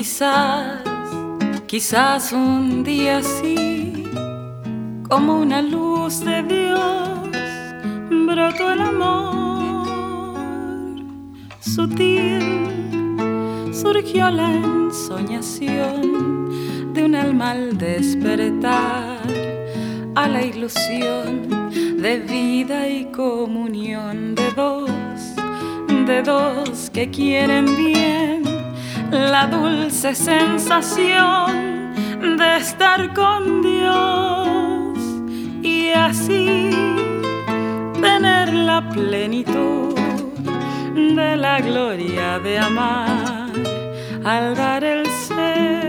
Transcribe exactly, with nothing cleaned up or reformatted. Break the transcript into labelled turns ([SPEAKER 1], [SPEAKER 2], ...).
[SPEAKER 1] Quizás, quizás un día así, como una luz de Dios, brotó el amor. Sutil surgió la ensoñación de un alma al despertar, a la ilusión de vida y comunión de dos, de dos que quieren bien, la dulce sensación de estar con Dios y así tener la plenitud de la gloria de amar al dar el ser.